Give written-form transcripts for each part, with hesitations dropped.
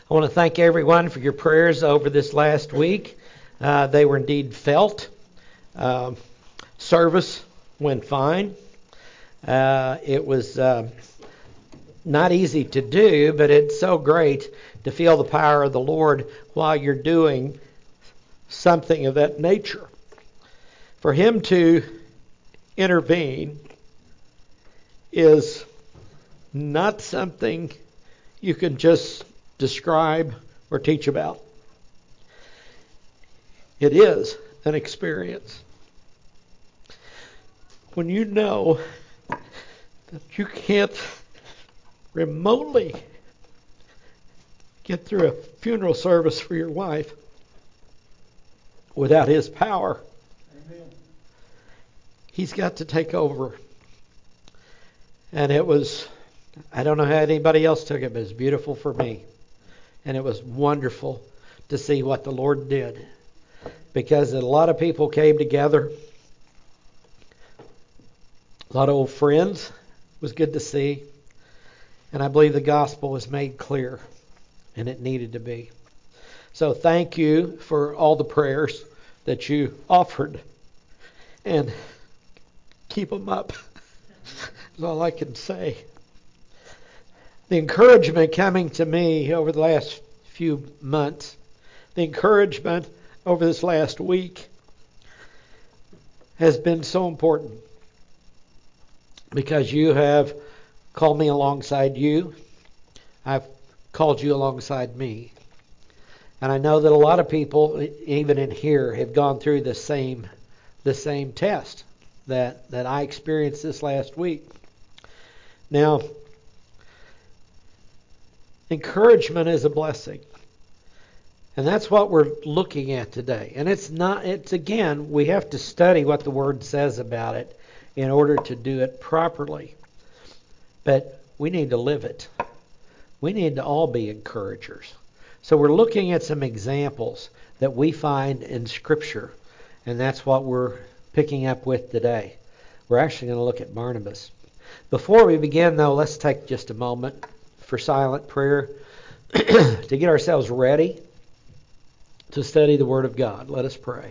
I want to thank everyone for your prayers over this last week. They were indeed felt. Service went fine. It was not easy to do, but it's so great to feel the power of the Lord while you're doing something of that nature. For Him to intervene is not something you can just describe or teach about. It is an experience. When you know that you can't remotely get through a funeral service for your wife without His power, Amen. He's got to take over. And it was, I don't know how anybody else took it, but it was beautiful for me. And it was wonderful to see what the Lord did. Because a lot of people came together. A lot of old friends. It was good to see. And I believe the gospel was made clear. And it needed to be. So thank you for all the prayers that you offered. And keep them up. That's all I can say. The encouragement coming to me over the last few months, the encouragement over this last week has been so important because you have called me alongside you. I've called you alongside me. And I know that a lot of people, even in here, have gone through the same test that I experienced this last week. Now, encouragement is a blessing. And that's what we're looking at today. And it's again, we have to study what the Word says about it in order to do it properly. But we need to live it. We need to all be encouragers. So we're looking at some examples that we find in Scripture. And that's what we're picking up with today. We're actually going to look at Barnabas. Before we begin, though, let's take just a moment for silent prayer to get ourselves ready to study the Word of God. Let us pray.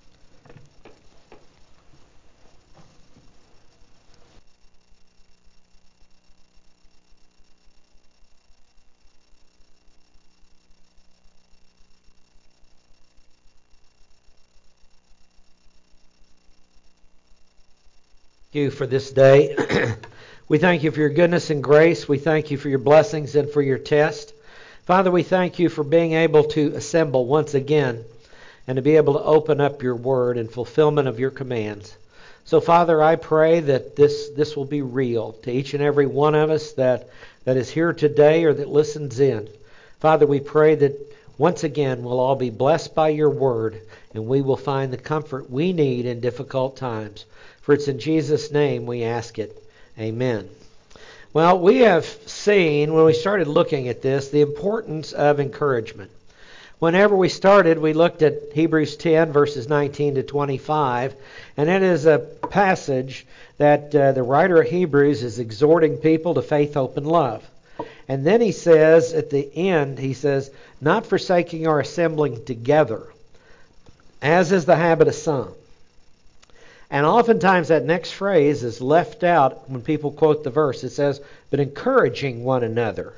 Thank you for this day. We thank you for your goodness and grace. We thank you for your blessings and for your test. Father, we thank you for being able to assemble once again and to be able to open up your word in fulfillment of your commands. So, Father, I pray that this will be real to each and every one of us that is here today or that listens in. Father, we pray that once again we'll all be blessed by your word and we will find the comfort we need in difficult times. For it's in Jesus' name we ask it. Amen. Well, we have seen, when we started looking at this, the importance of encouragement. Whenever we started, we looked at Hebrews 10, verses 19 to 25, and it is a passage that the writer of Hebrews is exhorting people to faith, hope, and love. And then he says, at the end, he says, not forsaking our assembling together, as is the habit of some. And oftentimes that next phrase is left out when people quote the verse. It says, but encouraging one another.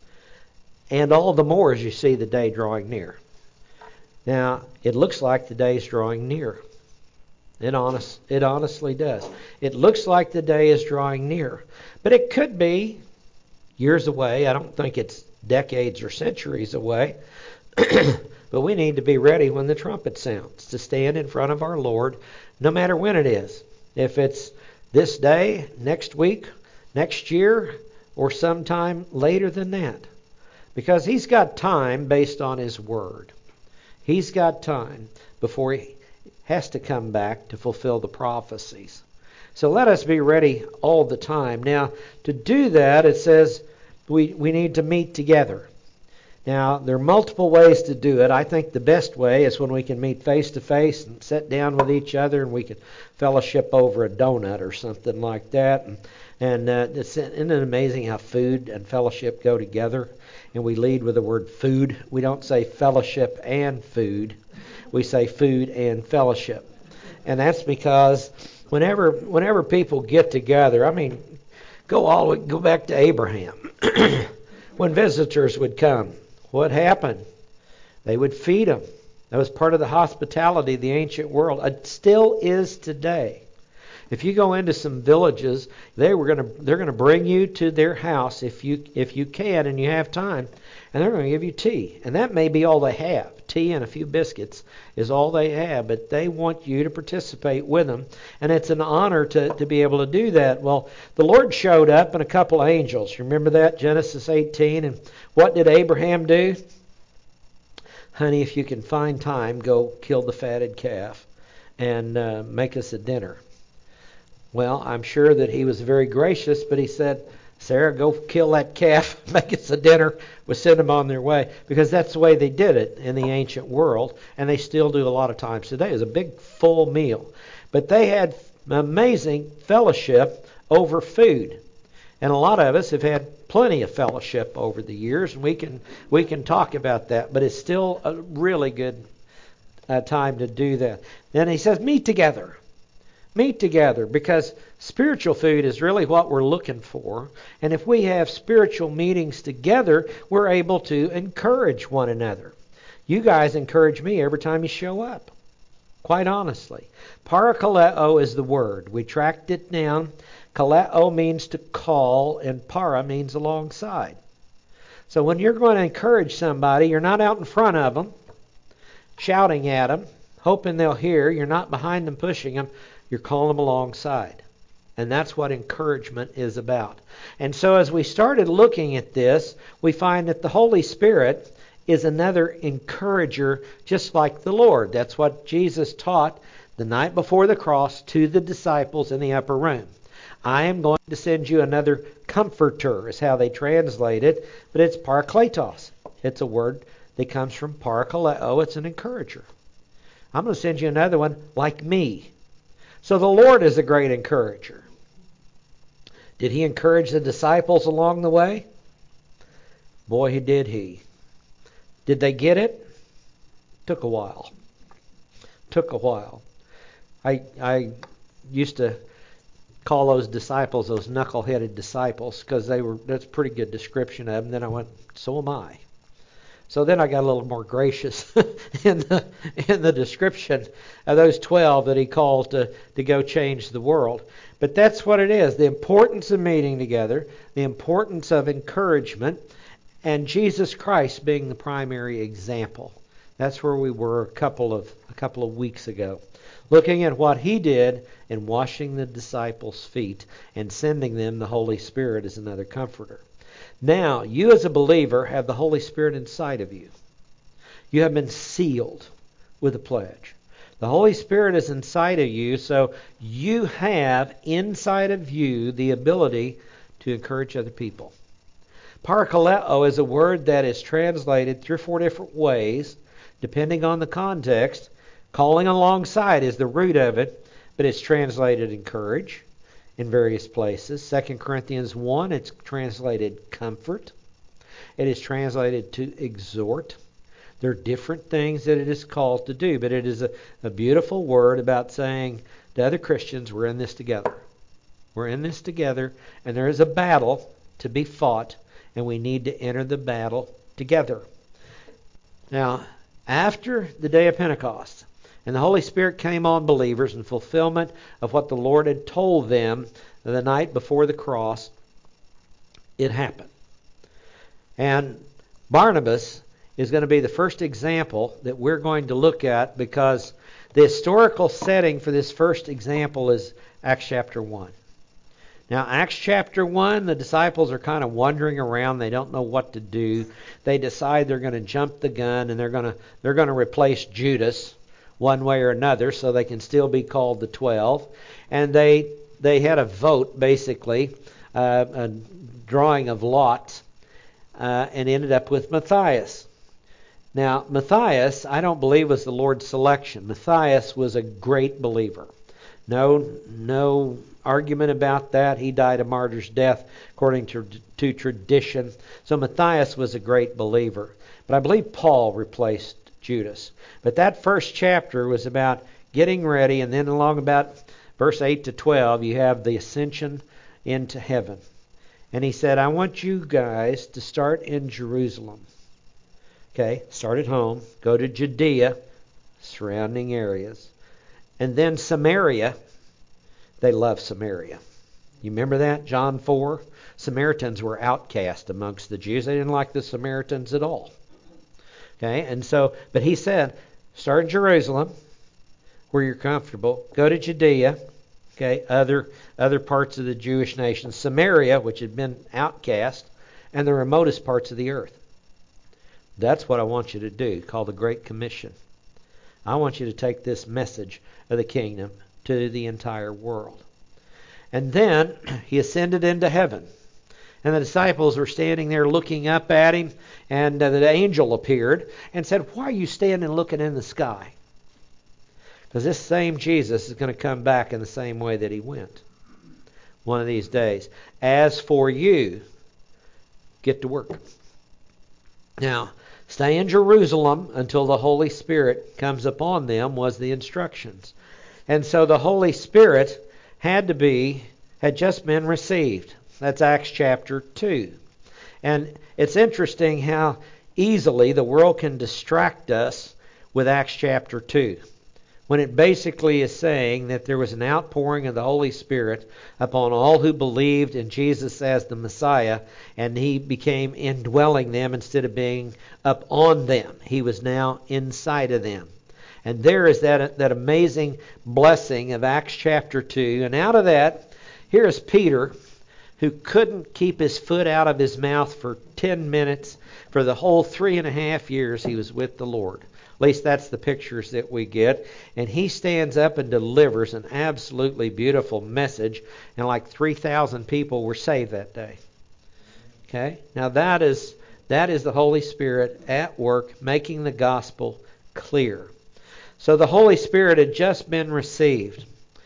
And all the more as you see the day drawing near. Now, it looks like the day is drawing near. It honestly does. It looks like the day is drawing near. But it could be years away. I don't think it's decades or centuries away. But we need to be ready when the trumpet sounds to stand in front of our Lord, no matter when it is. If it's this day, next week, next year, or sometime later than that. Because He's got time based on His Word. He's got time before He has to come back to fulfill the prophecies. So let us be ready all the time. Now, to do that, it says we need to meet together. Now, there are multiple ways to do it. I think the best way is when we can meet face to face and sit down with each other and we can fellowship over a donut or something like that. And And isn't it amazing how food and fellowship go together? And we lead with the word food. We don't say fellowship and food. We say food and fellowship. And that's because whenever people get together, I mean, go back to Abraham. When visitors would come, what happened? They would feed them. That was part of the hospitality of the ancient world. It still is today. If you go into some villages, they're going to bring you to their house if you can and you have time, and they're going to give you tea. And that may be all they have. Tea and a few biscuits is all they have, but they want you to participate with them, and it's an honor to be able to do that. Well, the Lord showed up in a couple of angels. Remember that, Genesis 18? And what did Abraham do? Honey, if you can find time, go kill the fatted calf and make us a dinner. Well, I'm sure that he was very gracious, but he said, Sarah, go kill that calf, make us a dinner. We'll send them on their way. Because that's the way they did it in the ancient world, and they still do a lot of times today. It was a big, full meal. But they had amazing fellowship over food. And a lot of us have had plenty of fellowship over the years, and we can talk about that. But it's still a really good time to do that. Then he says, meet together. Meet together, because spiritual food is really what we're looking for. And if we have spiritual meetings together, we're able to encourage one another. You guys encourage me every time you show up, quite honestly. Parakaleo is the word. We tracked it down. Kaleo means to call, and para means alongside. So when you're going to encourage somebody, you're not out in front of them, shouting at them, hoping they'll hear. You're not behind them pushing them. You're calling them alongside. And that's what encouragement is about. And so as we started looking at this, we find that the Holy Spirit is another encourager, just like the Lord. That's what Jesus taught the night before the cross to the disciples in the upper room. I am going to send you another comforter, is how they translate it, but it's parakletos. It's a word that comes from parakaleo. It's an encourager. I'm going to send you another one like me. So the Lord is a great encourager. Did he encourage the disciples along the way? Boy, did he. Did they get it? Took a while. I used to call those disciples those knuckle-headed disciples, because that's a pretty good description of them. Then I went, so am I. So then I got a little more gracious in the description of those 12 that he called to go change the world. But that's what it is. The importance of meeting together, the importance of encouragement, and Jesus Christ being the primary example. That's where we were a couple of weeks ago. Looking at what he did in washing the disciples' feet and sending them the Holy Spirit as another comforter. Now, you as a believer have the Holy Spirit inside of you. You have been sealed with a pledge. The Holy Spirit is inside of you, so you have inside of you the ability to encourage other people. Parakaleo is a word that is translated 3 or 4 different ways, depending on the context. Calling alongside is the root of it, but it's translated encourage in various places. 2 Corinthians 1, it's translated comfort. It is translated to exhort. There are different things that it is called to do, but it is a beautiful word about saying to other Christians, we're in this together. We're in this together, and there is a battle to be fought, and we need to enter the battle together. Now, after the day of Pentecost, and the Holy Spirit came on believers in fulfillment of what the Lord had told them the night before the cross, it happened. And Barnabas is going to be the first example that we're going to look at, because the historical setting for this first example is Acts chapter 1. Now, Acts chapter 1, the disciples are kind of wandering around. They don't know what to do. They decide they're going to jump the gun, and they're going to replace Judas one way or another, so they can still be called the 12. And they had a vote, basically, a drawing of lots, and ended up with Matthias. Now, Matthias, I don't believe was the Lord's selection. Matthias was a great believer. No argument about that. He died a martyr's death according to tradition. So Matthias was a great believer. But I believe Paul replaced Judas. But that first chapter was about getting ready, and then along about verse 8 to 12, you have the ascension into heaven. And he said, I want you guys to start in Jerusalem. Okay, start at home, go to Judea, surrounding areas. And then Samaria. They love Samaria. You remember that? John 4. Samaritans were outcast amongst the Jews. They didn't like the Samaritans at all. Okay, and so, but he said, start in Jerusalem, where you're comfortable. Go to Judea. Okay, other parts of the Jewish nation. Samaria, which had been outcast, and the remotest parts of the earth. That's what I want you to do, called the Great Commission. I want you to take this message of the kingdom to the entire world. And then he ascended into heaven. And the disciples were standing there looking up at him, and the angel appeared and said, why are you standing looking in the sky? Because this same Jesus is going to come back in the same way that he went one of these days. As for you, get to work. Now, stay in Jerusalem until the Holy Spirit comes upon them was the instructions. And so the Holy Spirit had just been received. That's Acts chapter 2. And it's interesting how easily the world can distract us with Acts chapter 2. When it basically is saying that there was an outpouring of the Holy Spirit upon all who believed in Jesus as the Messiah, and he became indwelling them instead of being up on them. He was now inside of them. And there is that amazing blessing of Acts chapter 2. And out of that, here is Peter, who couldn't keep his foot out of his mouth for 10 minutes for the whole 3.5 years he was with the Lord. At least that's the pictures that we get. And he stands up and delivers an absolutely beautiful message. And like 3,000 people were saved that day. Okay? Now that is the Holy Spirit at work making the gospel clear. So the Holy Spirit had just been received.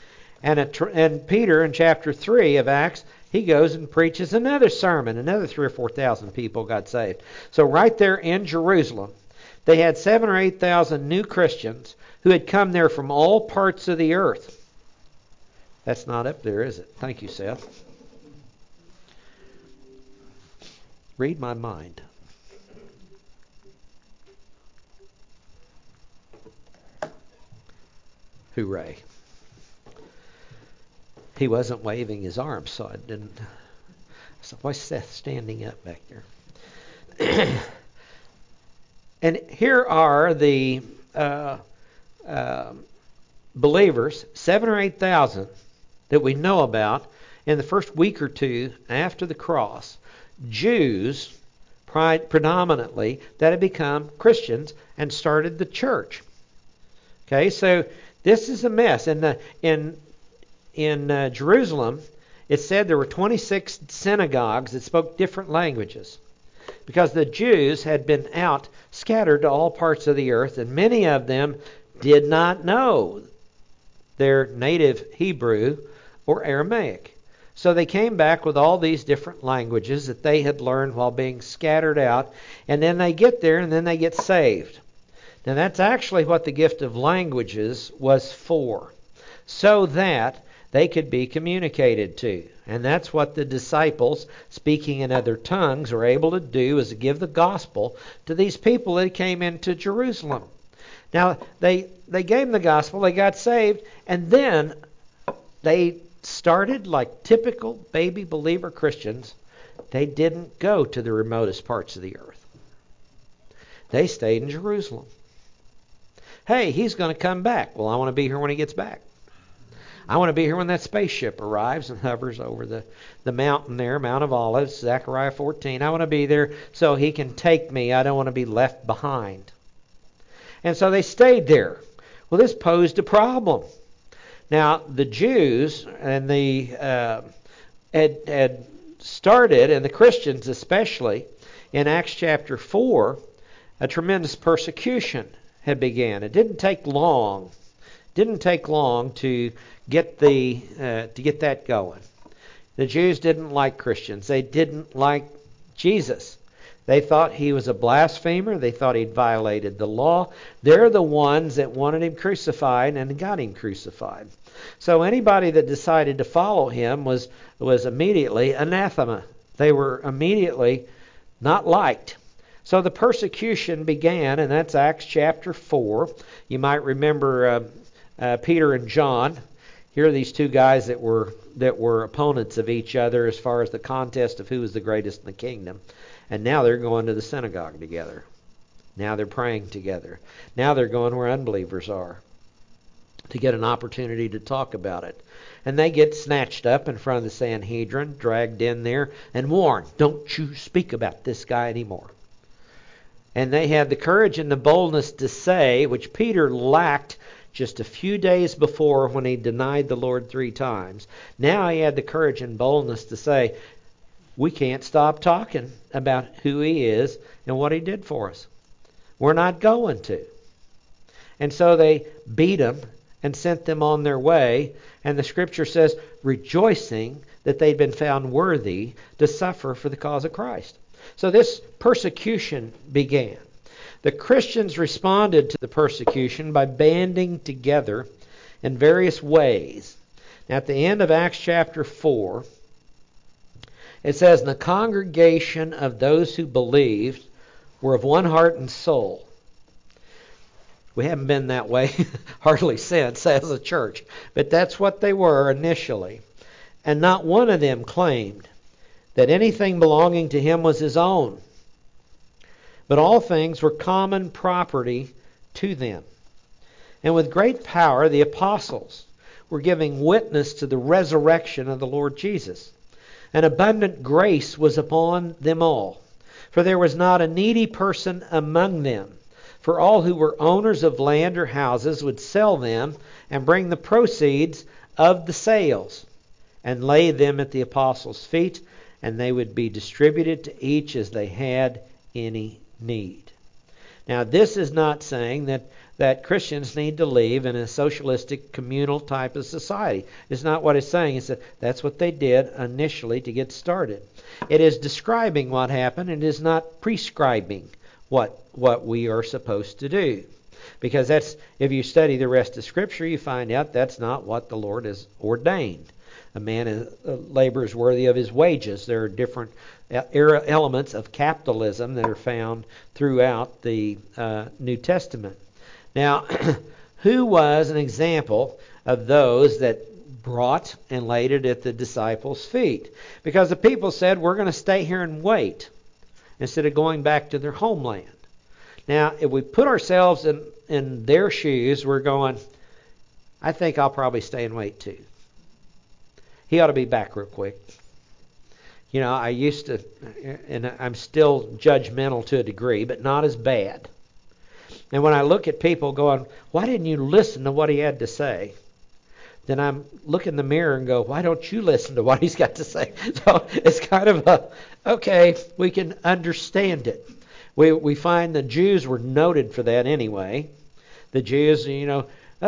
And Peter in chapter 3 of Acts, he goes and preaches another sermon. Another 3,000 or 4,000 people got saved. So right there in Jerusalem, they had 7,000 or 8,000 new Christians who had come there from all parts of the earth. That's not up there, is it? Thank you, Seth. Read my mind. Hooray. He wasn't waving his arms, so I didn't. So why is Seth standing up back there? And here are the believers, 7,000 or 8,000 that we know about in the first week or two after the cross. Jews, predominantly, that had become Christians and started the church. Okay, so this is a mess. In Jerusalem, it said there were 26 synagogues that spoke different languages because the Jews had been out scattered to all parts of the earth, and many of them did not know their native Hebrew or Aramaic. So they came back with all these different languages that they had learned while being scattered out, and then they get there and then they get saved. Now that's actually what the gift of languages was for, so that they could be communicated to. And that's what the disciples, speaking in other tongues, were able to do, is to give the gospel to these people that came into Jerusalem. Now, they gave them the gospel, they got saved, and then they started like typical baby believer Christians. They didn't go to the remotest parts of the earth. They stayed in Jerusalem. Hey, he's going to come back. Well, I want to be here when he gets back. I want to be here when that spaceship arrives and hovers over the mountain there, Mount of Olives, Zechariah 14. I want to be there so he can take me. I don't want to be left behind. And so they stayed there. Well, this posed a problem. Now, the Jews and had started, and the Christians especially, in Acts chapter 4, a tremendous persecution had began. It didn't take long Didn't take long to get that going. The Jews didn't like Christians. They didn't like Jesus. They thought he was a blasphemer. They thought he'd violated the law. They're the ones that wanted him crucified and got him crucified. So anybody that decided to follow him was immediately anathema. They were immediately not liked. So the persecution began, and that's Acts chapter 4. You might remember Peter and John. Here are these two guys that were opponents of each other as far as the contest of who was the greatest in the kingdom. And now they're going to the synagogue together. Now they're praying together. Now they're going where unbelievers are to get an opportunity to talk about it. And they get snatched up in front of the Sanhedrin, dragged in there, and warned, don't you speak about this guy anymore. And they had the courage and the boldness to say, which Peter lacked just a few days before when he denied the Lord 3 times. Now he had the courage and boldness to say, we can't stop talking about who he is and what he did for us. We're not going to. And so they beat him and sent them on their way. And the scripture says, rejoicing that they'd been found worthy to suffer for the cause of Christ. So this persecution began. The Christians responded to the persecution by banding together in various ways. Now, at the end of Acts chapter 4, it says, and the congregation of those who believed were of one heart and soul. We haven't been that way hardly since as a church, but that's what they were initially. And not one of them claimed that anything belonging to him was his own, but all things were common property to them. And with great power the apostles were giving witness to the resurrection of the Lord Jesus. And abundant grace was upon them all. For there was not a needy person among them. For all who were owners of land or houses would sell them and bring the proceeds of the sales and lay them at the apostles' feet, and they would be distributed to each as they had any need. Now, this is not saying that Christians need to live in a socialistic, communal type of society. It's not what it's saying. It's that that's what they did initially to get started. It is describing what happened. It is not prescribing what we are supposed to do. Because that's, if you study the rest of Scripture, you find out that's not what the Lord has ordained. A man labors worthy of his wages. There are different elements of capitalism that are found throughout the New Testament. Now, who was an example of those that brought and laid it at the disciples' feet? Because the people said, we're going to stay here and wait, instead of going back to their homeland. Now, if we put ourselves in their shoes, we're going, I think I'll probably stay and wait too. He ought to be back real quick. You know, I used to, and I'm still judgmental to a degree, but not as bad. And when I look at people going, why didn't you listen to what he had to say? Then I'm look in the mirror and go, why don't you listen to what he's got to say? So it's kind of okay, we can understand it. We find the Jews were noted for that anyway. The Jews, you know,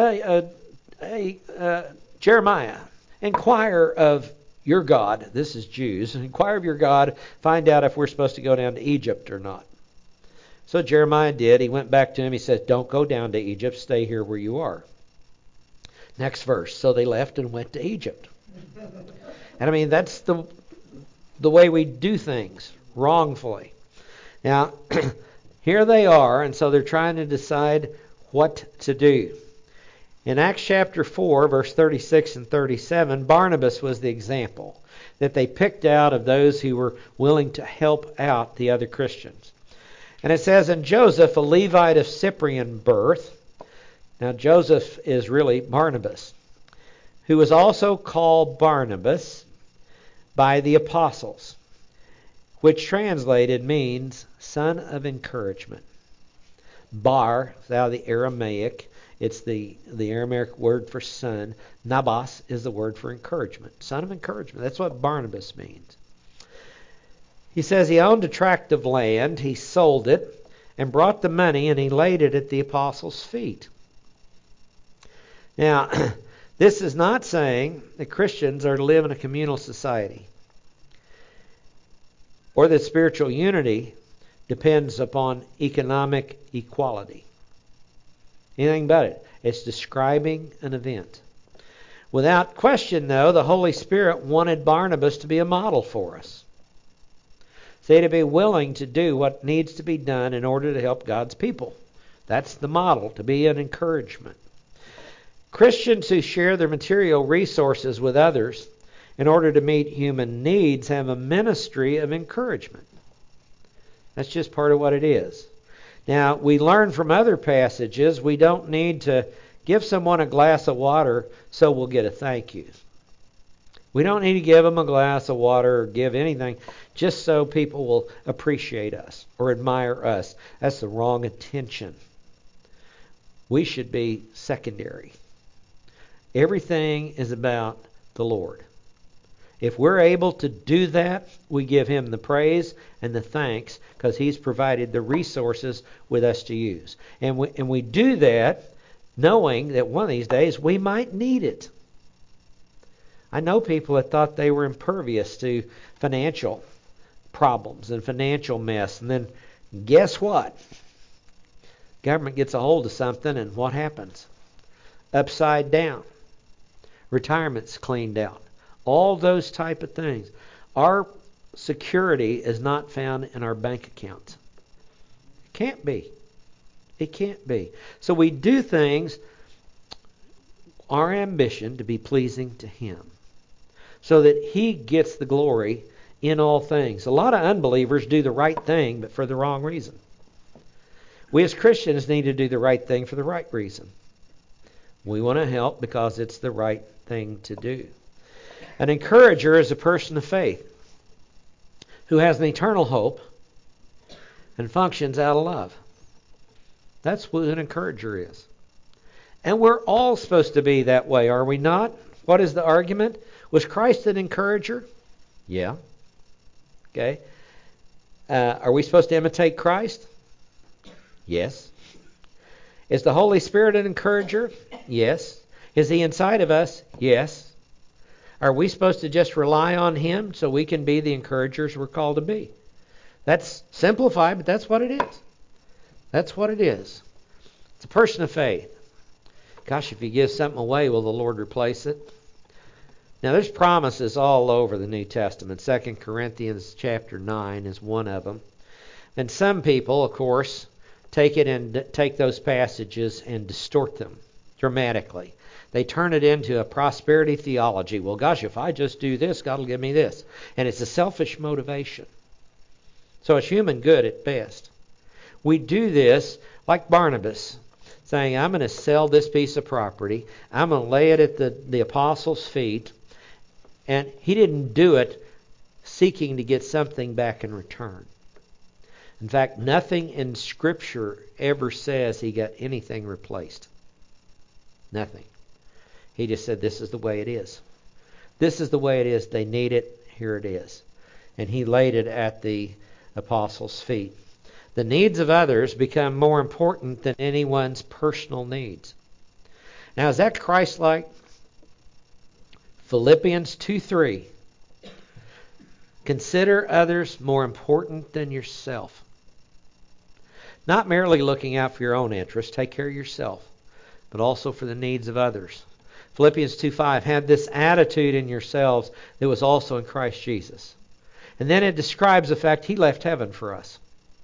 Jeremiah, inquire of your God. This is Jews. Inquire of your God. Find out if we're supposed to go down to Egypt or not. So Jeremiah did. He went back to him. He said, don't go down to Egypt. Stay here where you are. Next verse. So they left and went to Egypt. And I mean, that's the way we do things wrongfully. Now, here they are, and so they're trying to decide what to do. In Acts chapter 4, verse 36 and 37, Barnabas was the example that they picked out of those who were willing to help out the other Christians. And it says, and Joseph, a Levite of Cyprian birth, now Joseph is really Barnabas, who was also called Barnabas by the apostles, which translated means son of encouragement. Bar, out of the Aramaic, it's the Aramaic word for son. Nabas is the word for encouragement. Son of encouragement. That's what Barnabas means. He says he owned a tract of land. He sold it and brought the money and he laid it at the apostles' feet. Now, this is not saying that Christians are to live in a communal society or that spiritual unity depends upon economic equality. Anything but it. It's describing an event. Without question, though, the Holy Spirit wanted Barnabas to be a model for us. See, to be willing to do what needs to be done in order to help God's people. That's the model, to be an encouragement. Christians who share their material resources with others in order to meet human needs have a ministry of encouragement. That's just part of what it is. Now, we learn from other passages we don't need to give someone a glass of water so we'll get a thank you. We don't need to give them a glass of water or give anything just so people will appreciate us or admire us. That's the wrong intention. We should be secondary. Everything is about the Lord. If we're able to do that, we give Him the praise and the thanks because He's provided the resources with us to use. And we do that knowing that one of these days we might need it. I know people that thought they were impervious to financial problems and financial mess. And then guess what? Government gets a hold of something and what happens? Upside down. Retirement's cleaned out. All those type of things. Our security is not found in our bank accounts. It can't be. It can't be. So we do things, our ambition to be pleasing to Him, so that He gets the glory in all things. A lot of unbelievers do the right thing, but for the wrong reason. We as Christians need to do the right thing for the right reason. We want to help because it's the right thing to do. An encourager is a person of faith who has an eternal hope and functions out of love. That's what an encourager is. And we're all supposed to be that way, are we not? What is the argument? Was Christ an encourager? Yeah. Okay. Are we supposed to imitate Christ? Yes. Is the Holy Spirit an encourager? Yes. Is He inside of us? Yes. Are we supposed to just rely on Him so we can be the encouragers we're called to be? That's simplified, but that's what it is. That's what it is. It's a person of faith. Gosh, if you give something away, will the Lord replace it? Now, there's promises all over the New Testament. 2 Corinthians chapter 9 is one of them. And some people, of course, take those passages and distort them dramatically. They turn it into a prosperity theology. Well, gosh, if I just do this, God will give me this. And it's a selfish motivation. So it's human good at best. We do this like Barnabas, saying, I'm going to sell this piece of property. I'm going to lay it at the apostles' feet. And he didn't do it seeking to get something back in return. In fact, nothing in Scripture ever says he got anything replaced. Nothing. He just said, this is the way it is. This is the way it is. They need it. Here it is. And he laid it at the apostles' feet. The needs of others become more important than anyone's personal needs. Now, is that Christ-like? Philippians 2:3. Consider others more important than yourself. Not merely looking out for your own interests, take care of yourself, but also for the needs of others. Philippians 2:5, have this attitude in yourselves that was also in Christ Jesus. And then it describes the fact He left heaven for us.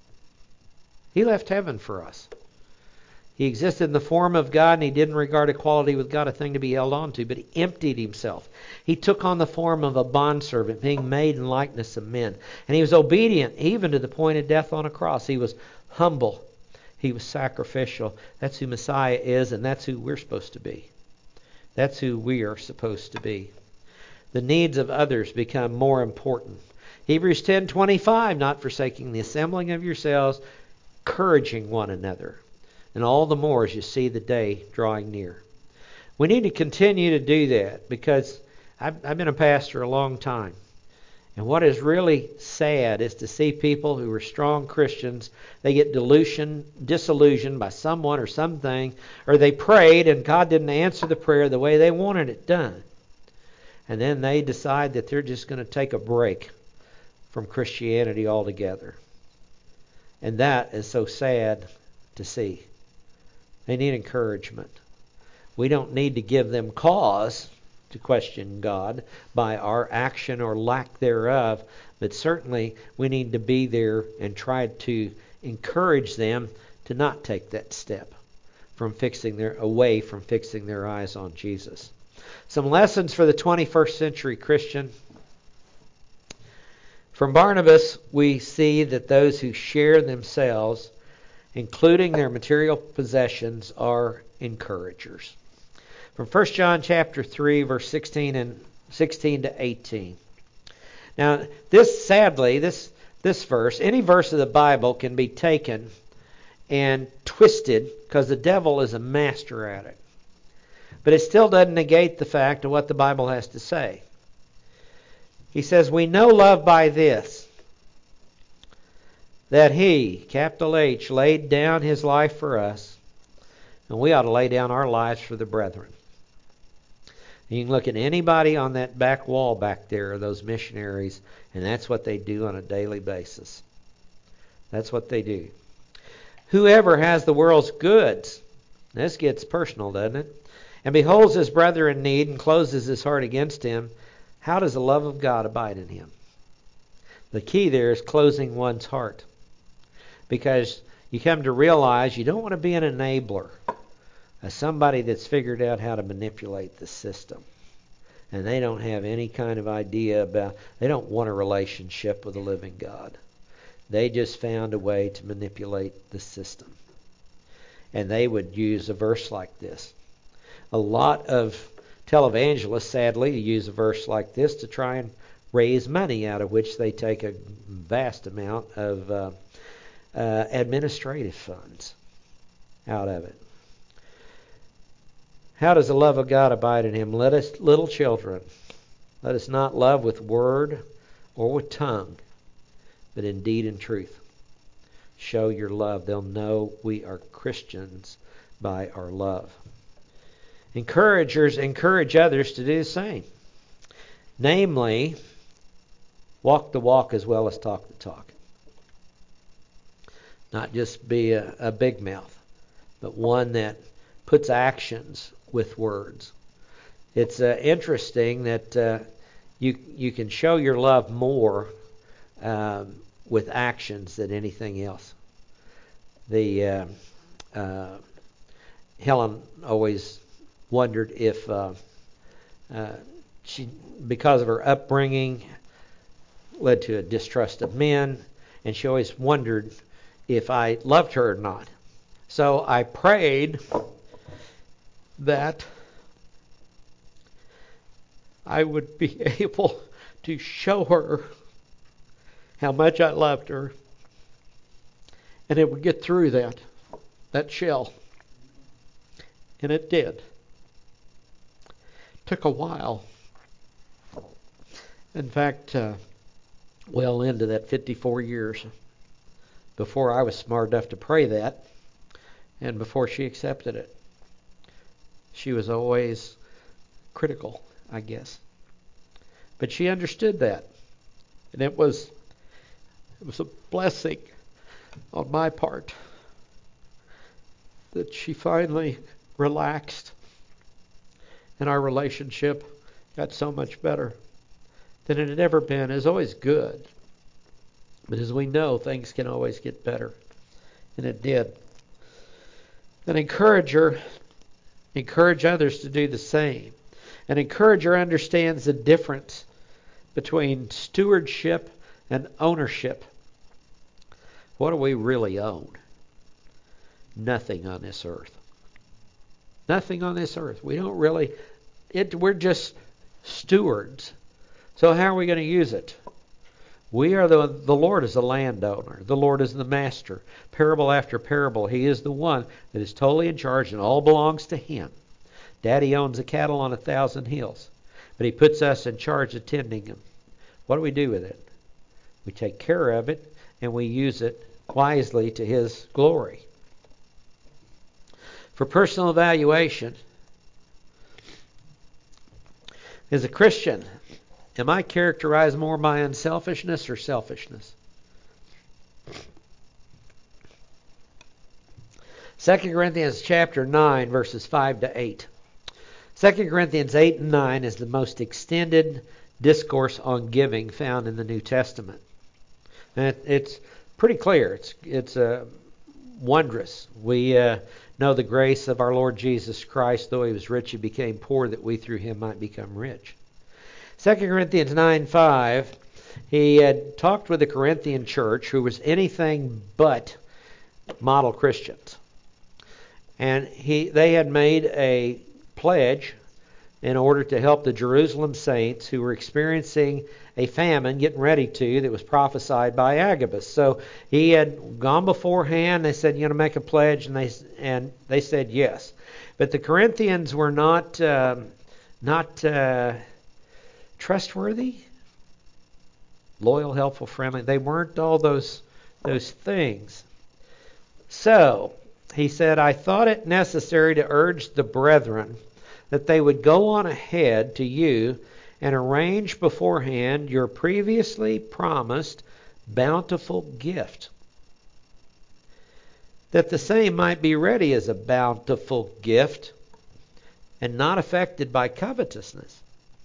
He left heaven for us. He existed in the form of God, and He didn't regard equality with God a thing to be held on to, but He emptied Himself. He took on the form of a bondservant, being made in likeness of men. And He was obedient even to the point of death on a cross. He was humble. He was sacrificial. That's who Messiah is, and that's who we're supposed to be. That's who we are supposed to be. The needs of others become more important. Hebrews 10:25, not forsaking the assembling of yourselves, encouraging one another. And all the more as you see the day drawing near. We need to continue to do that because I've been a pastor a long time. And what is really sad is to see people who are strong Christians, they get disillusioned by someone or something, or they prayed and God didn't answer the prayer the way they wanted it done. And then they decide that they're just going to take a break from Christianity altogether. And that is so sad to see. They need encouragement. We don't need to give them cause to question God by our action or lack thereof, but certainly we need to be there and try to encourage them to not take that step away from fixing their eyes on Jesus. Some lessons for the 21st century Christian. From Barnabas, we see that those who share themselves, including their material possessions, are encouragers. From 1 John chapter 3, verse 16 to 18. Now, this verse, any verse of the Bible can be taken and twisted because the devil is a master at it. But it still doesn't negate the fact of what the Bible has to say. He says, we know love by this, that He, capital H, laid down His life for us, and we ought to lay down our lives for the brethren. You can look at anybody on that back wall back there, those missionaries, and that's what they do on a daily basis. That's what they do. Whoever has the world's goods, this gets personal, doesn't it? And beholds his brother in need and closes his heart against him, how does the love of God abide in him? The key there is closing one's heart. Because you come to realize you don't want to be an enabler. As somebody that's figured out how to manipulate the system. And they don't have any kind of idea they don't want a relationship with the living God. They just found a way to manipulate the system. And they would use a verse like this. A lot of televangelists, sadly, use a verse like this to try and raise money, out of which they take a vast amount of administrative funds out of it. How does the love of God abide in him? Let us, little children, let us not love with word or with tongue, but in deed and truth. Show your love. They'll know we are Christians by our love. Encouragers encourage others to do the same. Namely, walk the walk as well as talk the talk. Not just be a big mouth, but one that puts actions with words. It's interesting that you can show your love more with actions than anything else. Helen always wondered if she, because of her upbringing, led to a distrust of men, and she always wondered if I loved her or not. So I prayed that I would be able to show her how much I loved her, and it would get through that shell. And it did. Took a while. In fact, well into that 54 years before I was smart enough to pray that, and before she accepted it. She was always critical, I guess. But she understood that. And it was a blessing on my part that she finally relaxed and our relationship got so much better than it had ever been. It was always good. But as we know, things can always get better. And it did. An encourager encourage others to do the same. An encourager understands the difference between stewardship and ownership. What do we really own? Nothing on this earth. Nothing on this earth. We don't really... we're just stewards. So how are we going to use it? We are the Lord is the landowner. The Lord is the master. Parable after parable, He is the one that is totally in charge and all belongs to Him. Daddy owns the cattle on 1,000 hills, but He puts us in charge of tending them. What do we do with it? We take care of it, and we use it wisely to His glory. For personal evaluation, as a Christian, am I characterized more by unselfishness or selfishness? 2 Corinthians chapter 9, verses 5 to 8. 2 Corinthians 8 and 9 is the most extended discourse on giving found in the New Testament. And it's pretty clear. It's wondrous. We know the grace of our Lord Jesus Christ. Though He was rich, He became poor, that we through Him might become rich. 2 Corinthians 9:5, he had talked with the Corinthian church, who was anything but model Christians. And they had made a pledge in order to help the Jerusalem saints who were experiencing a famine, getting ready to, that was prophesied by Agabus. So he had gone beforehand. They said, "You're going to make a pledge," and they said yes. But the Corinthians were not trustworthy, loyal, helpful, friendly. They weren't all those things. So he said, "I thought it necessary to urge the brethren that they would go on ahead to you and arrange beforehand your previously promised bountiful gift, that the same might be ready as a bountiful gift and not affected by covetousness."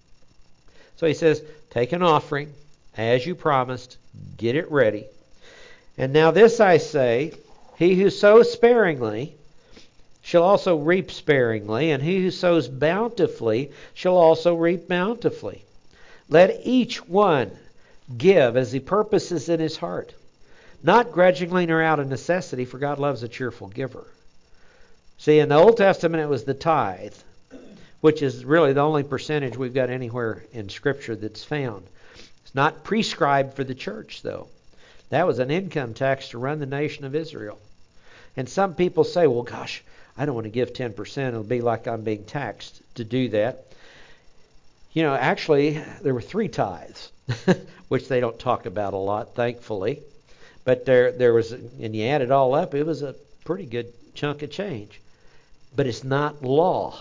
So he says, take an offering as you promised, get it ready. "And now this I say, he who sows sparingly shall also reap sparingly, and he who sows bountifully shall also reap bountifully. Let each one give as he purposes in his heart, not grudgingly nor out of necessity, for God loves a cheerful giver." See, in the Old Testament it was the tithe, which is really the only percentage we've got anywhere in Scripture that's found. It's not prescribed for the church, though. That was an income tax to run the nation of Israel. And some people say, well, gosh, I don't want to give 10%. It'll be like I'm being taxed to do that. You know, actually, there were 3 tithes, which they don't talk about a lot, thankfully. But there was, and you add it all up, it was a pretty good chunk of change. But it's not law.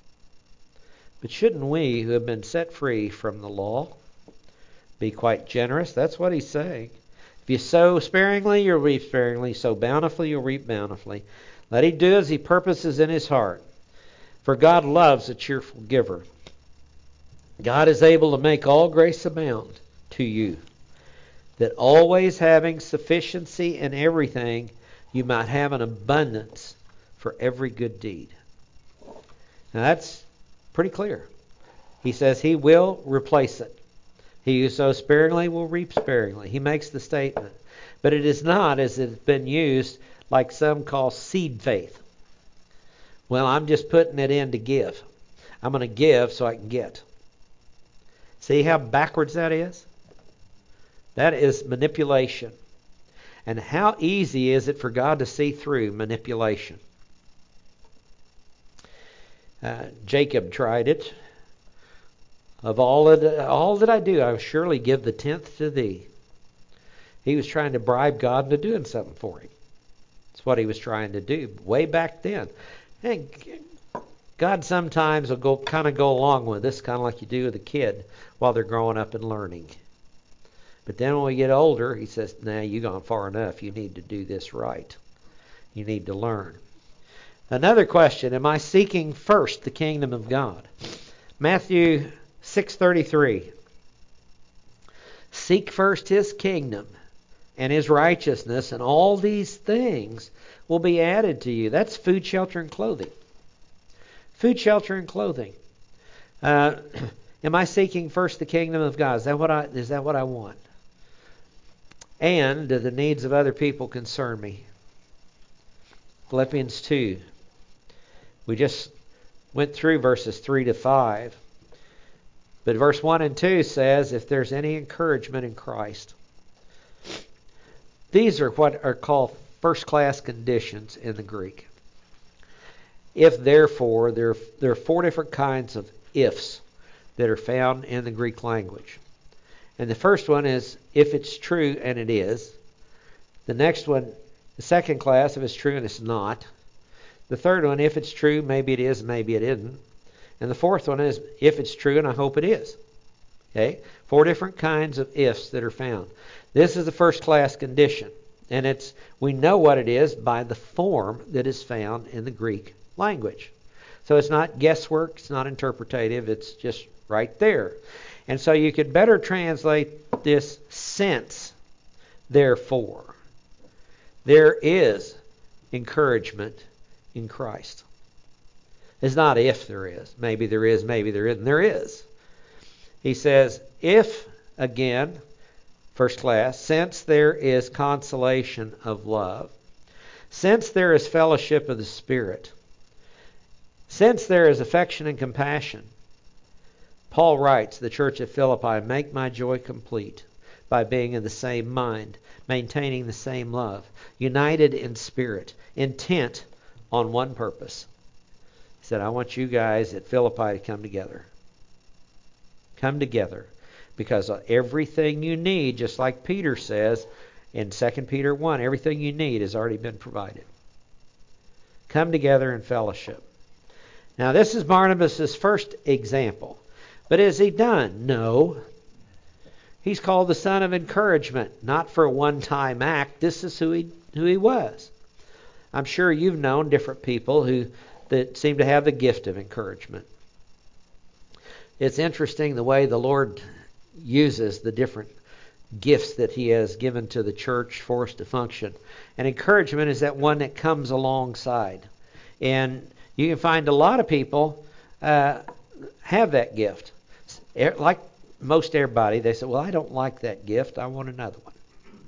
But shouldn't we, who have been set free from the law, be quite generous? That's what he's saying. If you sow sparingly, you'll reap sparingly. Sow bountifully, you'll reap bountifully. Let him do as he purposes in his heart. For God loves a cheerful giver. God is able to make all grace abound to you, that always having sufficiency in everything, you might have an abundance for every good deed. Now that's pretty clear. He says he will replace it. He who sows sparingly will reap sparingly. He makes the statement. But it is not, as it's been used, like some call seed faith. Well, I'm just putting it in to give. I'm going to give so I can get. See how backwards that is? That is manipulation. And how easy is it for God to see through manipulation? Jacob tried it. Of all that I do, I will surely give the 10th to thee. He was trying to bribe God into doing something for him. That's what he was trying to do way back then. And God sometimes will go along with this, kind of like you do with a kid while they're growing up and learning. But then when we get older, he says, "Nah, you've gone far enough. You need to do this right. You need to learn." Another question, am I seeking first the kingdom of God? Matthew 6:33. Seek first his kingdom and his righteousness, and all these things will be added to you. That's food, shelter, and clothing. Food, shelter, and clothing. Am I seeking first the kingdom of God? Is that what I want? And do the needs of other people concern me? Philippians 2. We just went through verses 3 to 5. But verse 1 and 2 says, if there's any encouragement in Christ. These are what are called first-class conditions in the Greek. If, therefore, there are 4 different kinds of ifs that are found in the Greek language. And the first one is if it's true, and it is. The next one, the second class, if it's true and it's not. The third one, if it's true, maybe it is, maybe it isn't. And the fourth one is if it's true and I hope it is. Okay? 4 different kinds of ifs that are found. This is the first class condition. And we know what it is by the form that is found in the Greek language. So it's not guesswork, it's not interpretative, it's just right there. And so you could better translate this since, therefore. There is encouragement in Christ. It's not if there is. Maybe there is, maybe there isn't. There is. He says, if, again, first class, since there is consolation of love, since there is fellowship of the Spirit, since there is affection and compassion, Paul writes, the church at Philippi, make my joy complete by being in the same mind, maintaining the same love, united in spirit, intent on one purpose. He said, I want you guys at Philippi to come together. Come together. Because everything you need, just like Peter says in 2 Peter 1, everything you need has already been provided. Come together in fellowship. Now this is Barnabas' first example. But is he done? No. He's called the son of encouragement, not for a one-time act. This is who he was. I'm sure you've known different people that seem to have the gift of encouragement. It's interesting the way the Lord uses the different gifts that he has given to the church for us to function. And encouragement is that one that comes alongside. And you can find a lot of people have that gift. Like most everybody, they say, well, I don't like that gift. I want another one.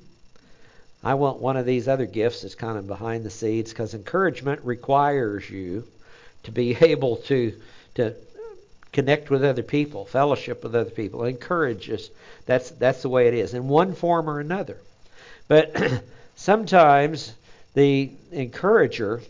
I want one of these other gifts that's kind of behind the scenes, because encouragement requires you to be able to connect with other people, fellowship with other people, encourage us. That's the way it is, in one form or another. But sometimes the encourager,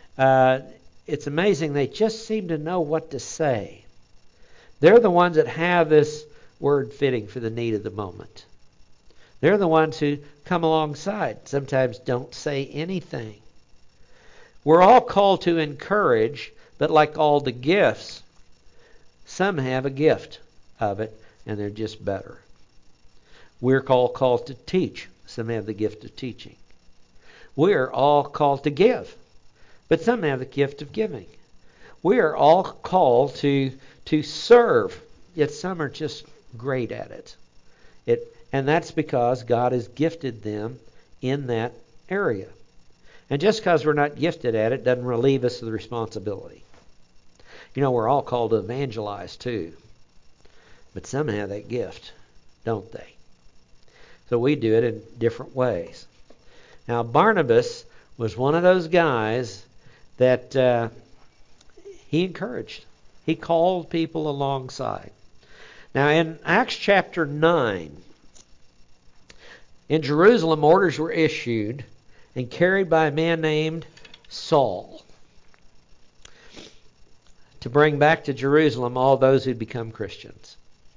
it's amazing, they just seem to know what to say. They're the ones that have this word fitting for the need of the moment. They're the ones who come alongside, sometimes don't say anything. We're all called to encourage, but like all the gifts, some have a gift of it, and they're just better. We're all called to teach. Some have the gift of teaching. We're all called to give, but some have the gift of giving. We are all called to serve, yet some are just great at it. And that's because God has gifted them in that area. And just because we're not gifted at it doesn't relieve us of the responsibility. You know, we're all called to evangelize too. But some have that gift, don't they? So we do it in different ways. Now, Barnabas was one of those guys that he encouraged. He called people alongside. Now, in Acts chapter 9, in Jerusalem, orders were issued and carried by a man named Saul to bring back to Jerusalem all those who'd become Christians.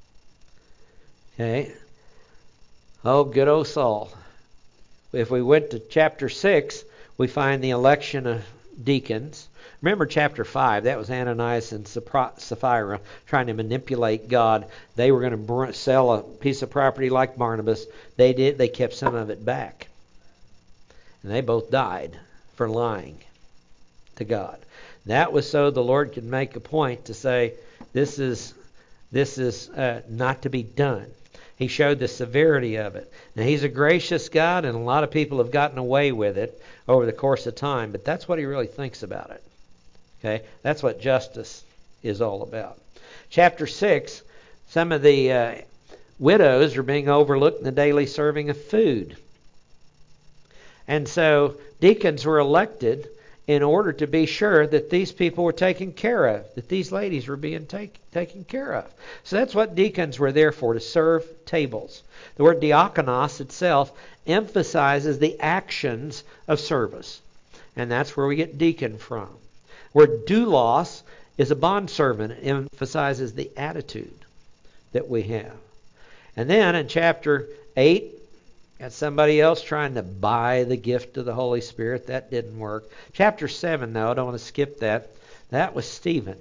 Okay? Oh, good old Saul. If we went to chapter 6, we find the election of deacons. Remember chapter 5, that was Ananias and Sapphira trying to manipulate God. They were going to sell a piece of property like Barnabas. They did. They kept some of it back. And they both died for lying to God. That was so the Lord could make a point to say, this is not to be done. He showed the severity of it. Now, He's a gracious God, and a lot of people have gotten away with it over the course of time, but that's what He really thinks about it. Okay? That's what justice is all about. Chapter 6, some of the widows are being overlooked in the daily serving of food. And so deacons were elected in order to be sure that these people were taken care of, that these ladies were being taken care of. So that's what deacons were there for, to serve tables. The word diakonos itself emphasizes the actions of service. And that's where we get deacon from. Word doulos is a bondservant. It emphasizes the attitude that we have. And then in chapter 8, got somebody else trying to buy the gift of the Holy Spirit. That didn't work. Chapter 7, though, I don't want to skip that. That was Stephen.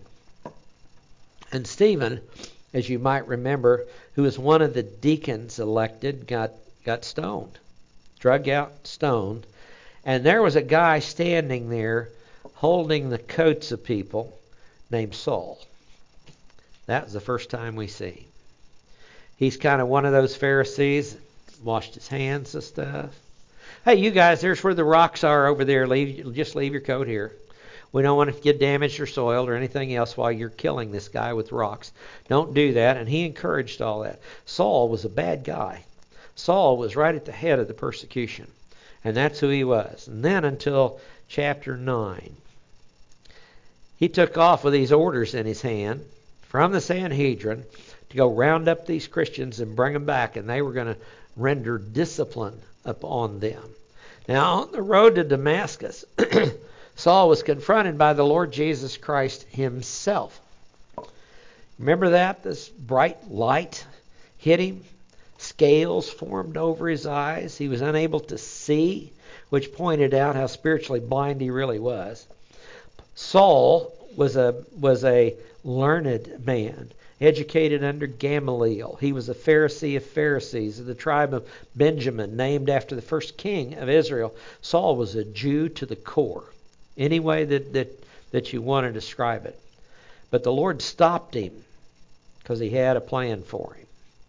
And Stephen, as you might remember, who was one of the deacons elected, got stoned. Drug out, stoned. And there was a guy standing there holding the coats of people named Saul. That was the first time we see him. He's kind of one of those Pharisees, washed his hands and stuff. Hey, you guys, there's where the rocks are over there. Just leave your coat here. We don't want to get damaged or soiled or anything else while you're killing this guy with rocks. Don't do that. And he encouraged all that. Saul was a bad guy. Saul was right at the head of the persecution. And that's who he was. And then until chapter 9, he took off with these orders in his hand from the Sanhedrin to go round up these Christians and bring them back. And they were going to render discipline upon them. Now, on the road to Damascus, Saul was confronted by the Lord Jesus Christ himself. Remember that? This bright light hit him. Scales formed over his eyes. He was unable to see, which pointed out how spiritually blind he really was. Saul was a learned man, educated under Gamaliel. He was a Pharisee of Pharisees of the tribe of Benjamin, named after the first king of Israel. Saul was a Jew to the core, any way that you want to describe it. But the Lord stopped him because he had a plan for him.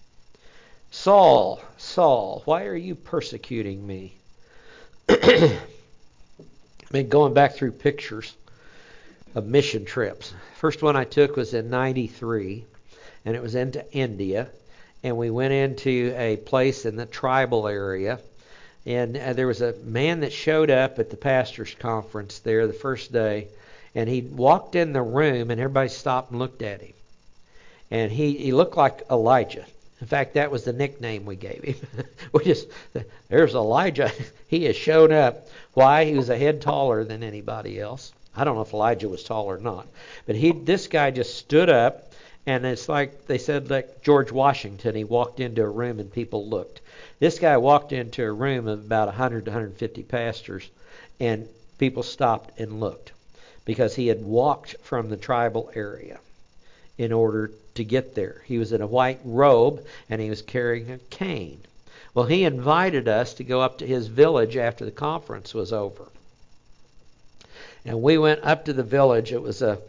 Saul, Saul, why are you persecuting me? I've been going back through pictures of mission trips. First one I took was in 93, and it was into India. And we went into a place in the tribal area. And there was a man that showed up at the pastor's conference there the first day. And he walked in the room, and everybody stopped and looked at him. And he looked like Elijah. In fact, that was the nickname we gave him. There's Elijah. He has shown up. Why? He was a head taller than anybody else. I don't know if Elijah was tall or not. But this guy just stood up, and it's like they said, like George Washington, he walked into a room and people looked. This guy walked into a room of about 100 to 150 pastors, and people stopped and looked because he had walked from the tribal area in order to get there. He was in a white robe, and he was carrying a cane. Well, he invited us to go up to his village after the conference was over. And we went up to the village. It was a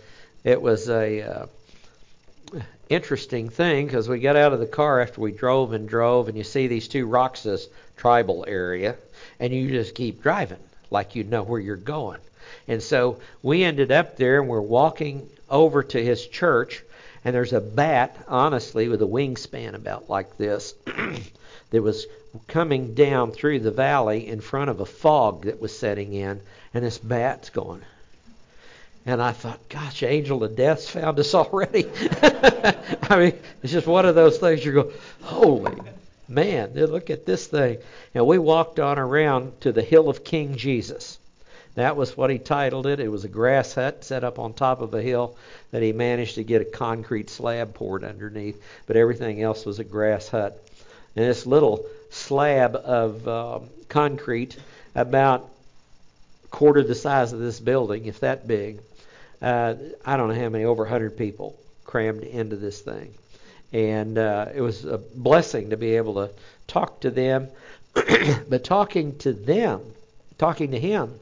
interesting thing because we got out of the car after we drove, and you see these two rocks, this tribal area, and you just keep driving like you know where you're going. And so we ended up there, and we're walking over to his church, and there's a bat, honestly, with a wingspan about like this that was coming down through the valley in front of a fog that was setting in, and this bat's going. And I thought, gosh, angel of death's found us already. I mean, it's just one of those things you go, holy man, look at this thing. And we walked on around to the Hill of King Jesus. That was what he titled it. It was a grass hut set up on top of a hill that he managed to get a concrete slab poured underneath. But everything else was a grass hut. And this little slab of concrete, about a quarter the size of this building, if that big, I don't know how many, over 100 people crammed into this thing. And it was a blessing to be able to talk to them. But talking to him,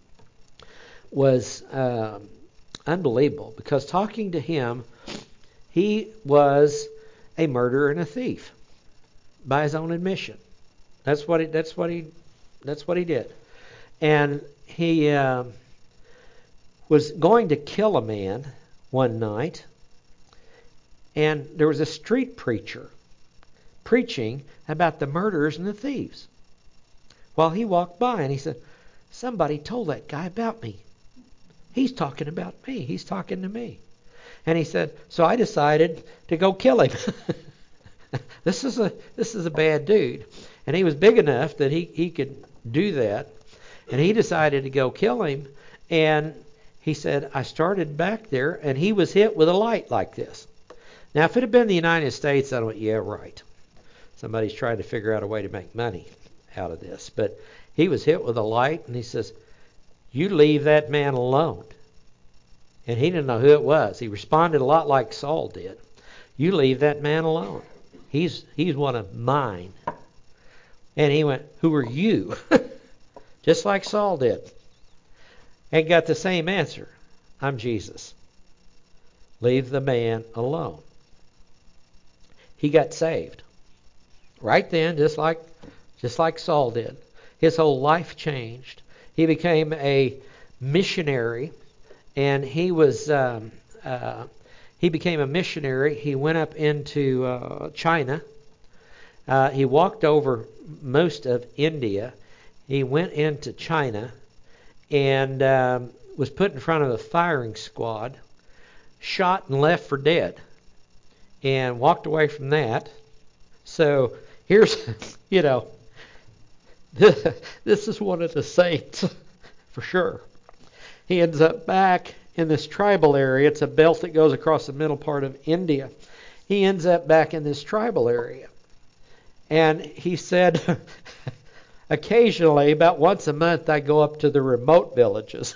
was unbelievable, because talking to him, he was a murderer and a thief by his own admission. That's what he did. And he was going to kill a man one night, and there was a street preacher preaching about the murderers and the thieves. While he walked by, and he said, somebody told that guy about me. He's talking about me. He's talking to me. And he said, so I decided to go kill him. This is a bad dude. And he was big enough that he could do that. And he decided to go kill him. And he said, I started back there, and he was hit with a light like this. Now, if it had been the United States, I went, yeah, right. Somebody's trying to figure out a way to make money out of this. But he was hit with a light, and he says, "You leave that man alone." And he didn't know who it was. He responded a lot like Saul did. "You leave that man alone. He's one of mine." And he went, "Who are you?" Just like Saul did. And got the same answer. "I'm Jesus." Leave the man alone. He got saved. Right then, just like Saul did. His whole life changed. He became a missionary, and he became a missionary. He went up into China. He walked over most of India. He went into China and was put in front of a firing squad, shot and left for dead, and walked away from that. So here's, this is one of the saints for sure. He ends up back in this tribal area. It's a belt that goes across the middle part of India. He ends up back in this tribal area. And he said, occasionally, about once a month, I go up to the remote villages.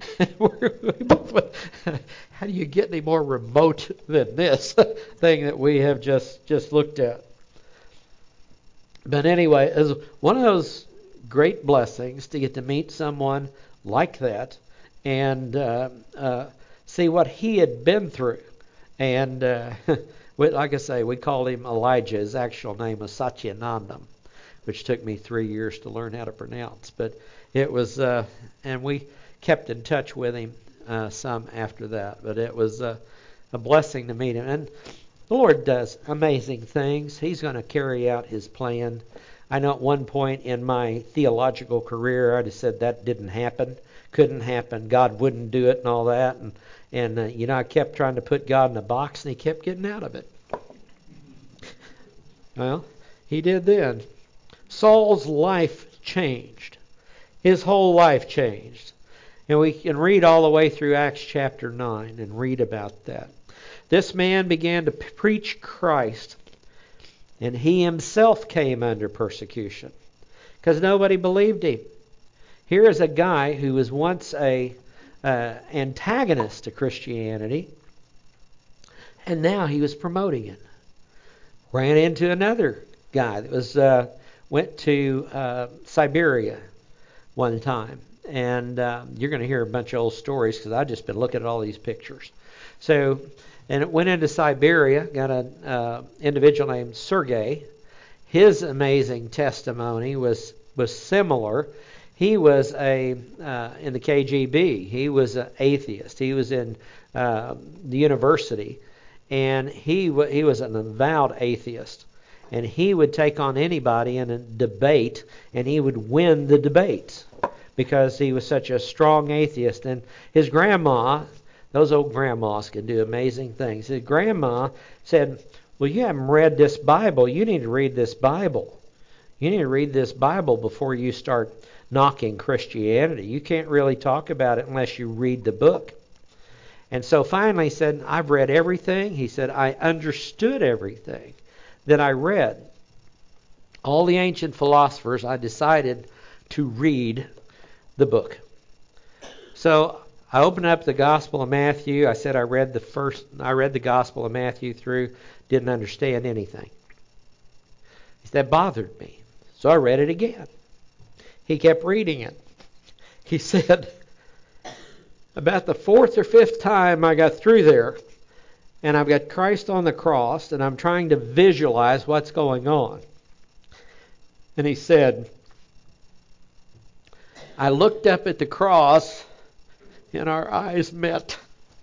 How do you get any more remote than this thing that we have just looked at? But anyway, it was one of those great blessings to get to meet someone like that and see what he had been through. And like I say, we called him Elijah. His actual name was Satyanandam, which took me 3 years to learn how to pronounce. But it was, and we kept in touch with him some after that. But it was a blessing to meet him. And the Lord does amazing things. He's going to carry out His plan. I know at one point in my theological career, I just said that didn't happen, couldn't happen, God wouldn't do it and all that. And I kept trying to put God in a box, and He kept getting out of it. Well, He did then. Saul's life changed. His whole life changed. And we can read all the way through Acts chapter 9 and read about that. This man began to preach Christ, and he himself came under persecution because nobody believed him. Here is a guy who was once a antagonist to Christianity, and now he was promoting it. Ran into another guy that was went to Siberia one time, and you're going to hear a bunch of old stories because I've just been looking at all these pictures. And it went into Siberia, got an individual named Sergei. His amazing testimony was similar. He was in the KGB. He was an atheist. He was in the university, and he was an avowed atheist. And he would take on anybody in a debate, and he would win the debates because he was such a strong atheist. And his grandma, those old grandmas can do amazing things. His grandma said, "Well, you haven't read this Bible. You need to read this Bible. You need to read this Bible before you start knocking Christianity. You can't really talk about it unless you read the book." And so finally he said, "I've read everything." He said, "I understood everything that I read. All the ancient philosophers, I decided to read the book." So I opened up the Gospel of Matthew. I said I read the Gospel of Matthew through, didn't understand anything. That bothered me. So I read it again. He kept reading it. He said, about the fourth or fifth time I got through there, and I've got Christ on the cross, and I'm trying to visualize what's going on. And he said, I looked up at the cross, and our eyes met.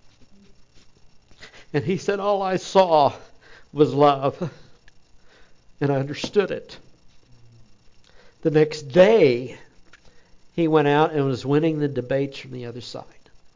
And he said, all I saw was love. And I understood it. The next day, he went out and was winning the debates from the other side.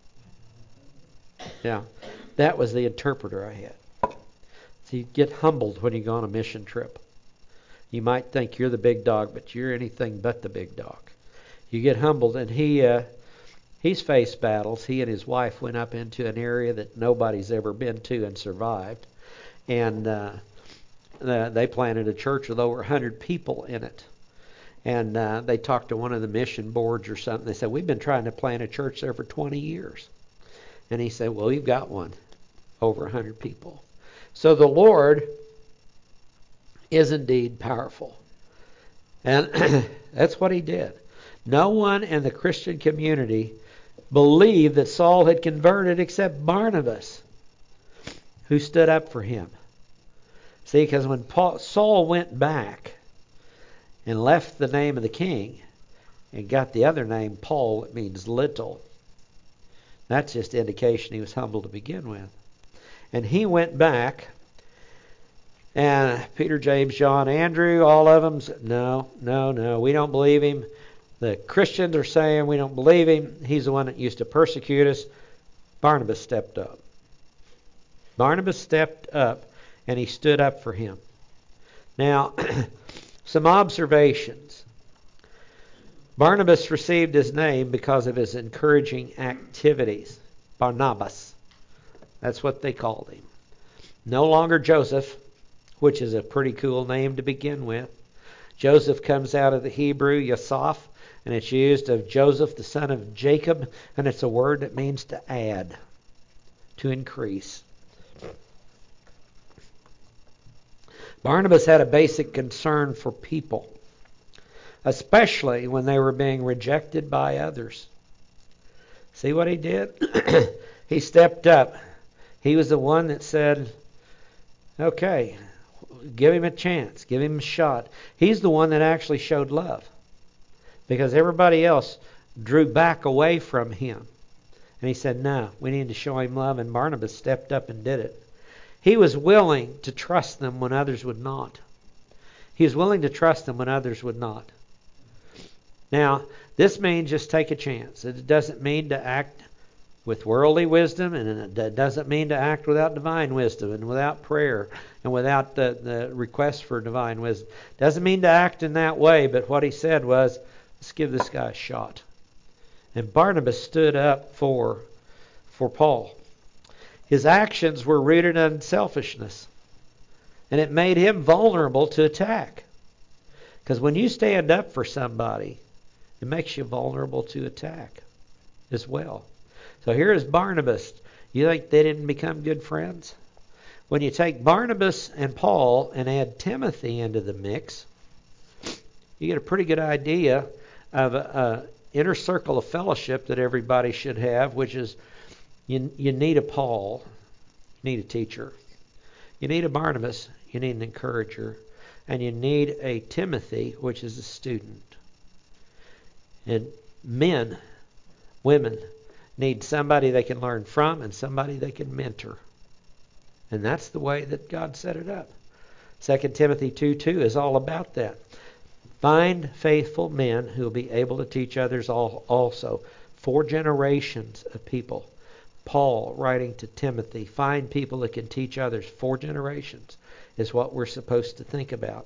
Yeah, that was the interpreter I had. So you get humbled when you go on a mission trip. You might think you're the big dog, but you're anything but the big dog. You get humbled, and he's faced battles. He and his wife went up into an area that nobody's ever been to and survived. And they planted a church with over 100 people in it. And they talked to one of the mission boards or something. They said, we've been trying to plant a church there for 20 years. And he said, well, we've got one, over 100 people. So the Lord is indeed powerful. And that's what he did. No one in the Christian community believed that Saul had converted except Barnabas, who stood up for him. See, because when Saul went back and left the name of the king and got the other name, Paul, it means little. That's just indication he was humble to begin with. And he went back, and Peter, James, John, Andrew, all of them said, no, we don't believe him. The Christians are saying we don't believe him. He's the one that used to persecute us. Barnabas stepped up. Barnabas stepped up, and he stood up for him. Now, some observations. Barnabas received his name because of his encouraging activities. Barnabas. That's what they called him. No longer Joseph, which is a pretty cool name to begin with. Joseph comes out of the Hebrew Yosef, and it's used of Joseph, the son of Jacob, and it's a word that means to add, to increase. Barnabas had a basic concern for people, especially when they were being rejected by others. See what he did? He stepped up. He was the one that said, okay, give him a chance, give him a shot. He's the one that actually showed love, because everybody else drew back away from him. And he said, no, we need to show him love. And Barnabas stepped up and did it. He was willing to trust them when others would not. He was willing to trust them when others would not. Now, this means just take a chance. It doesn't mean to act with worldly wisdom, and it doesn't mean to act without divine wisdom and without prayer and without the request for divine wisdom. It doesn't mean to act in that way, but what he said was, let's give this guy a shot. And Barnabas stood up for Paul. His actions were rooted in selfishness, and it made him vulnerable to attack. Because when you stand up for somebody, it makes you vulnerable to attack as well. So here is Barnabas. You think they didn't become good friends? When you take Barnabas and Paul and add Timothy into the mix, you get a pretty good idea of an inner circle of fellowship that everybody should have, which is you need a Paul, you need a teacher. You need a Barnabas, you need an encourager. And you need a Timothy, which is a student. And men, women, need somebody they can learn from and somebody they can mentor. And that's the way that God set it up. 2 Timothy 2:2 is all about that. Find faithful men who will be able to teach others also. 4 generations of people. Paul writing to Timothy, find people that can teach others. 4 generations is what we're supposed to think about.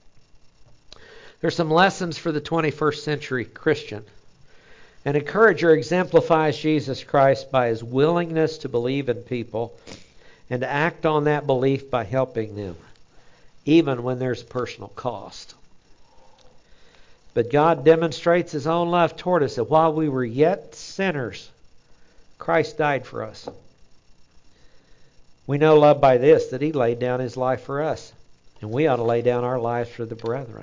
There's some lessons for the 21st century Christian. An encourager exemplifies Jesus Christ by his willingness to believe in people and to act on that belief by helping them, even when there's personal cost. But God demonstrates his own love toward us, that while we were yet sinners, Christ died for us. We know love by this, that he laid down his life for us. And we ought to lay down our lives for the brethren.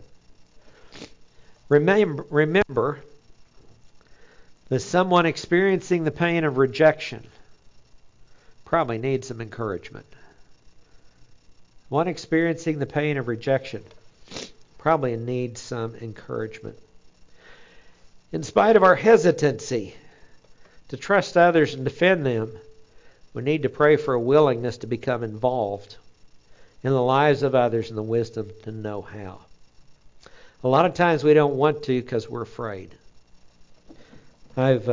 Remember that someone experiencing the pain of rejection probably needs some encouragement. One experiencing the pain of rejection probably needs some encouragement. In spite of our hesitancy to trust others and defend them, we need to pray for a willingness to become involved in the lives of others and the wisdom to know how. A lot of times we don't want to because we're afraid. I've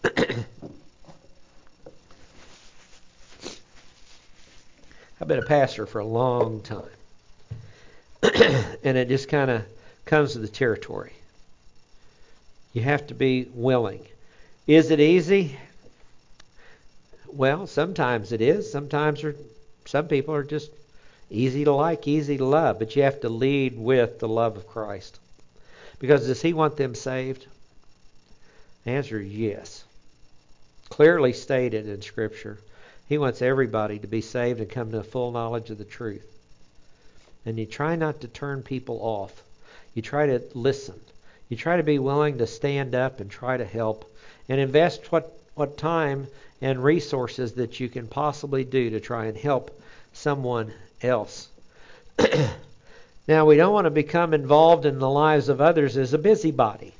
been a pastor for a long time. And it just kind of comes to the territory. You have to be willing. Is it easy? Well, sometimes it is. Sometimes some people are just Easy to like, easy to love, but you have to lead with the love of Christ. Because does He want them saved? The answer is yes. Clearly stated in Scripture. He wants everybody to be saved and come to a full knowledge of the truth. And you try not to turn people off. You try to listen. You try to be willing to stand up and try to help. And invest what time and resources that you can possibly do to try and help someone else. Now, we don't want to become involved in the lives of others as a busybody.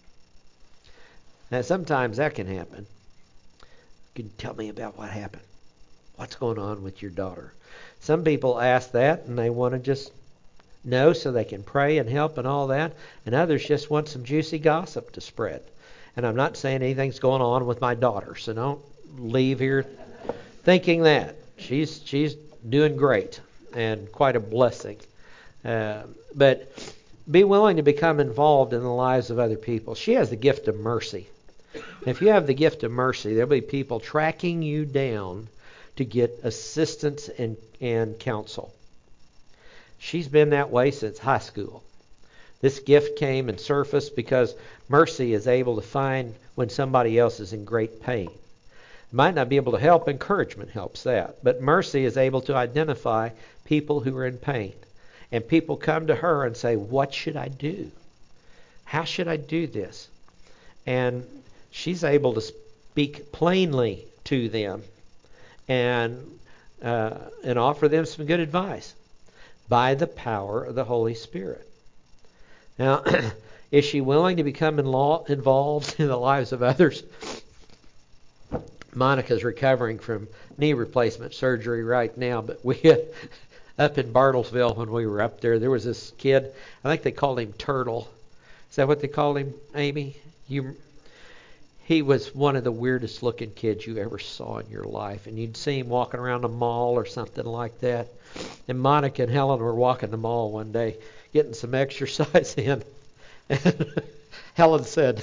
Now, sometimes that can happen. Can you tell me about what happened? What's going on with your daughter? Some people ask that and they want to just know so they can pray and help and all that. And others just want some juicy gossip to spread. And I'm not saying anything's going on with my daughter, so don't leave here thinking that. She's doing great and quite a blessing. But be willing to become involved in the lives of other people. She has the gift of mercy. If you have the gift of mercy, there'll be people tracking you down to get assistance and counsel. She's been that way since high school. This gift came and surfaced because mercy is able to find when somebody else is in great pain. Might not be able to help, encouragement helps that. But mercy is able to identify people who are in pain. And people come to her and say, what should I do? How should I do this? And she's able to speak plainly to them and offer them some good advice by the power of the Holy Spirit. Now, is she willing to become involved in the lives of others? Monica's recovering from knee replacement surgery right now, but we up in Bartlesville when we were up there was this kid, I think they called him Turtle. Is that what they called him, Amy? He was one of the weirdest looking kids you ever saw in your life. And you'd see him walking around the mall or something like that. And Monica and Helen were walking the mall one day, getting some exercise in. And Helen said,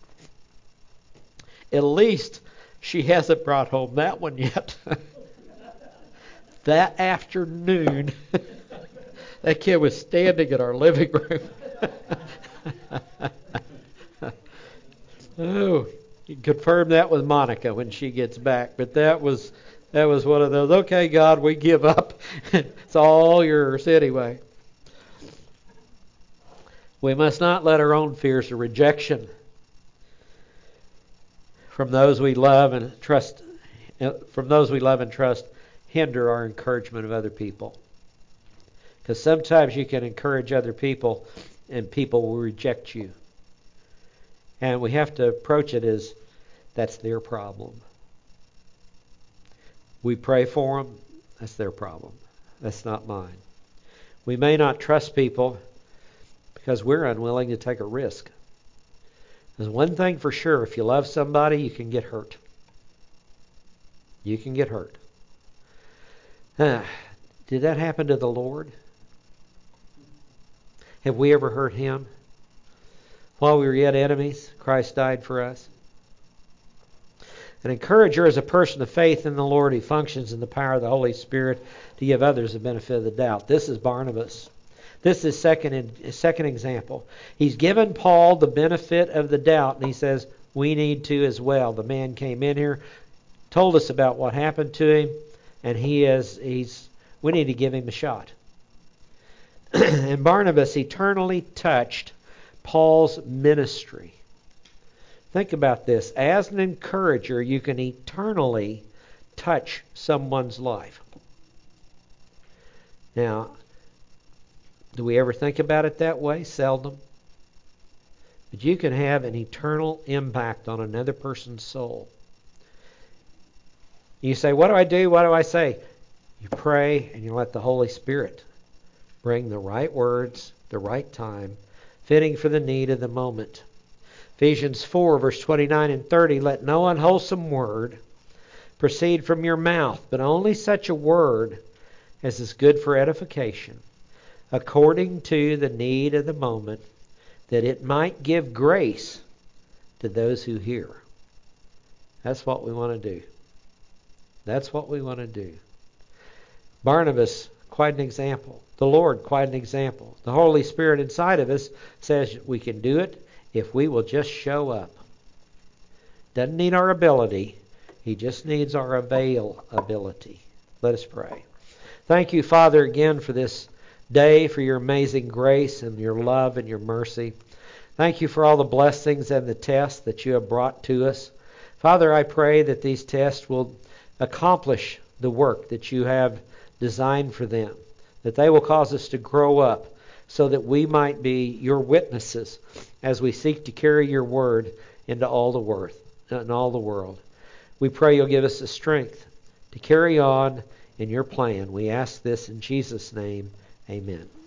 at least she hasn't brought home that one yet. That afternoon, that kid was standing in our living room. Oh, you can confirm that with Monica when she gets back. But that was one of those, okay, God, we give up. It's all yours anyway. We must not let our own fears of rejection from those we love and trust hinder our encouragement of other people. Because sometimes you can encourage other people and people will reject you. And we have to approach it as that's their problem. We pray for them, that's their problem. That's not mine. We may not trust people because we're unwilling to take a risk. There's one thing for sure, if you love somebody, you can get hurt. You can get hurt. Did that happen to the Lord? Have we ever hurt Him? While we were yet enemies, Christ died for us. An encourager is a person of faith in the Lord who functions in the power of the Holy Spirit to give others the benefit of the doubt. This is Barnabas. This is second example. He's given Paul the benefit of the doubt, and he says, we need to as well. The man came in here, told us about what happened to him, and we need to give him a shot. And Barnabas eternally touched Paul's ministry. Think about this. As an encourager, you can eternally touch someone's life. Now, do we ever think about it that way? Seldom. But you can have an eternal impact on another person's soul. You say, what do I do? What do I say? You pray and you let the Holy Spirit bring the right words, the right time, fitting for the need of the moment. Ephesians 4, verse 29 and 30, let no unwholesome word proceed from your mouth, but only such a word as is good for edification, according to the need of the moment, that it might give grace to those who hear. That's what we want to do. That's what we want to do. Barnabas quite an example. The Lord, quite an example. The Holy Spirit inside of us says we can do it if we will just show up. Doesn't need our ability. He just needs our availability. Let us pray. Thank you, Father, again for this day, for your amazing grace and your love and your mercy. Thank you for all the blessings and the tests that you have brought to us. Father, I pray that these tests will accomplish the work that you have designed for them, that they will cause us to grow up so that we might be your witnesses as we seek to carry your word into all the world. We pray you'll give us the strength to carry on in your plan. We ask this in Jesus' name. Amen.